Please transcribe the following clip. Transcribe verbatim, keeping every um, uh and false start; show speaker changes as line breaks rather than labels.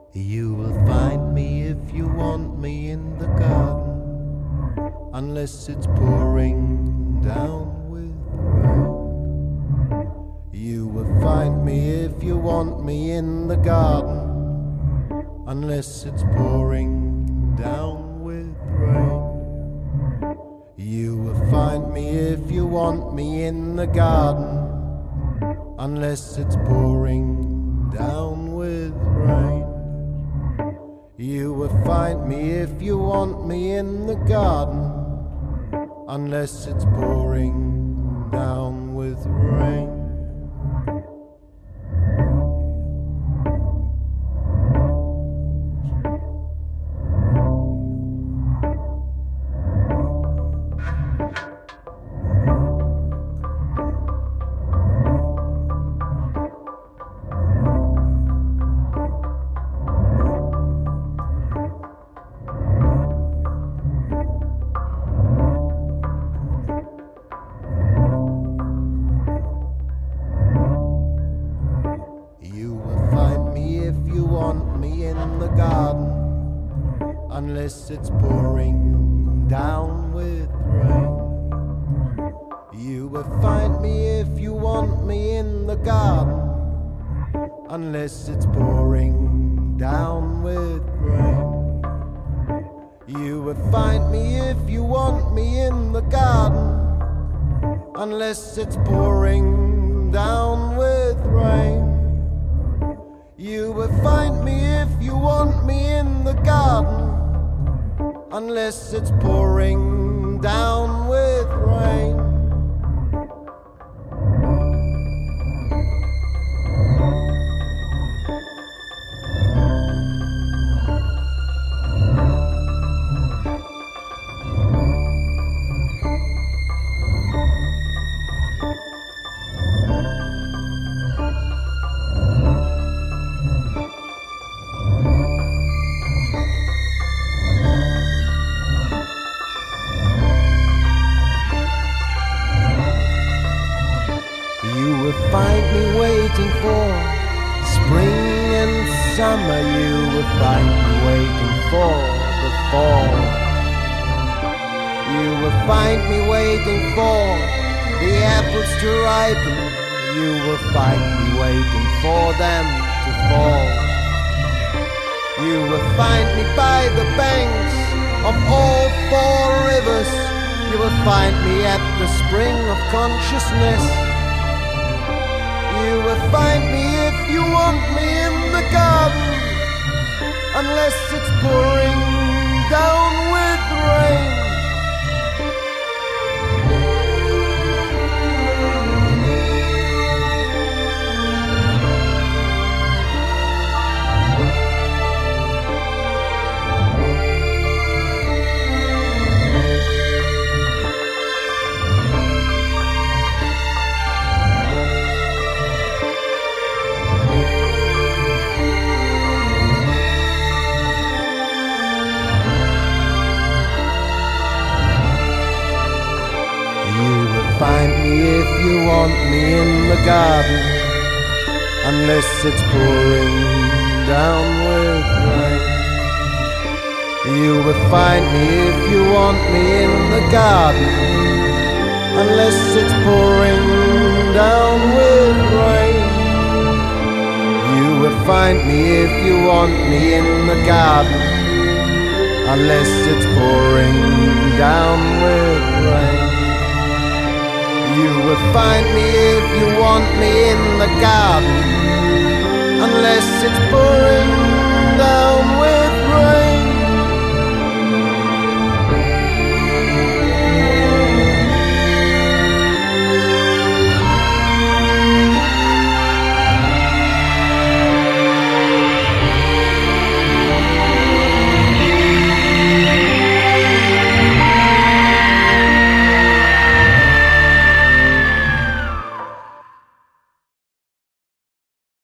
You will find me if you want me in the garden, unless it's pouring down with rain. You will find me if you want me in the garden, unless it's pouring down with rain. You will find me if you want me in the garden, unless it's pouring down with rain. You will find me if you want me in the garden, unless it's pouring down with rain. Unless it's pouring down with rain. You will find me if you want me in the garden, unless it's pouring down with rain. You will find me if you want me in the garden, unless it's pouring down with rain. You will find me if you want me in the garden, unless it's pouring down with rain. Find me waiting for spring and summer. You will find me waiting for the fall. You will find me waiting for the apples to ripen. You will find me waiting for them to fall. You will find me by the banks of all four rivers. You will find me at the spring of consciousness. You will find me if you want me in the garden, unless it's pouring down with rain. Find me if you want me in the garden, unless it's pouring down with rain. You will find me if you want me in the garden, unless it's pouring down with rain. You will find me if you want me in the garden, unless it's pouring down with rain. You will find me if you want me in the garden, unless it's pouring